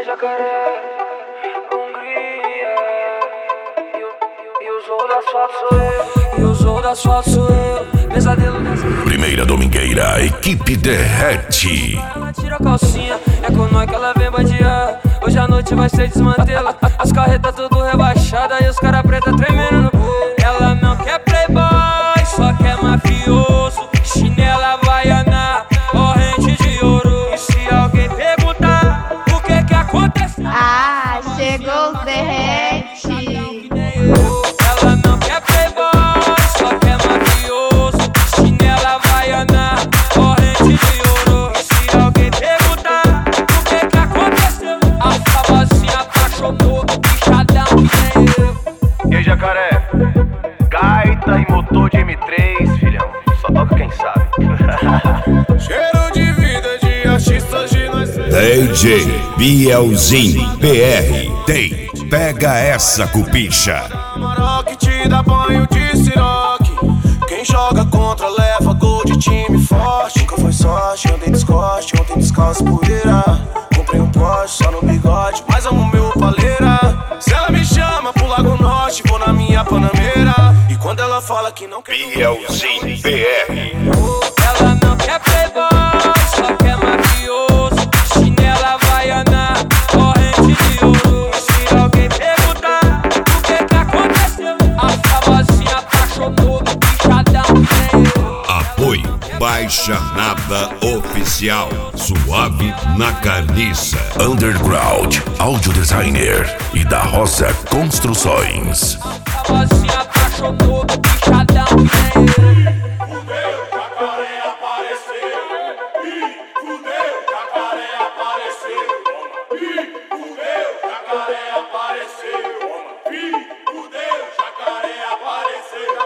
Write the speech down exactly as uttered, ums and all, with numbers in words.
é jacaré, Hungria. E o zoo do asfalto sou eu. E o zoo do asfalto sou eu. Pesadelo nessa. Primeira domingueira, equipe derrete. Ela tira a calcinha, é com nós que ela vem bandear. Hoje a noite vai ser desmantela. As carretas tudo rebaixadas e os cara preta tremendo no povo. Ela não quer playboy, só quer mafioso. Chinela havaiana, corrente de ouro. E se alguém perguntar o que que aconteceu, Ah, chegou o derrete. ela não quer playboy, só quer mafioso. Chinela havaiana, corrente de ouro. E se alguém perguntar o que que aconteceu, a famosinha apaixonou, bichadão que nem eu. E aí, jacaré? Gaita e motor de M três, filhão. Só toca quem sabe. Cheiro de vida de artistas de nós. D J Bielzinho P R. Tem, pega essa cupicha. Moral que te dá banho de siroque. Quem joga contra leva gol de time forte. Nunca foi sorte, andei descoste, ontem descalço poeira. Comprei um Porsche só no bigode, mas amo meu paleira. Se ela me chama pro Lago Norte, vou na minha Panameira. E quando ela fala que não quer Bielzinho P R. Ela não quer playboy, só quer mafioso. Chinela havaiana, corrente de ouro. E se alguém perguntar o que que aconteceu, a famosinha apaixonou, bichadão que nem eu. Apoio Baixa Nada Oficial. Suave na carniça. Underground Audio Designer e da Rosa Construções. A famosinha apaixonou, bichadão que nem eu. Fudeu, jacaré apareceu. Ih, fudeu, jacaré apareceu. Ih, fudeu, jacaré apareceu. Ih, fudeu, jacaré apareceu.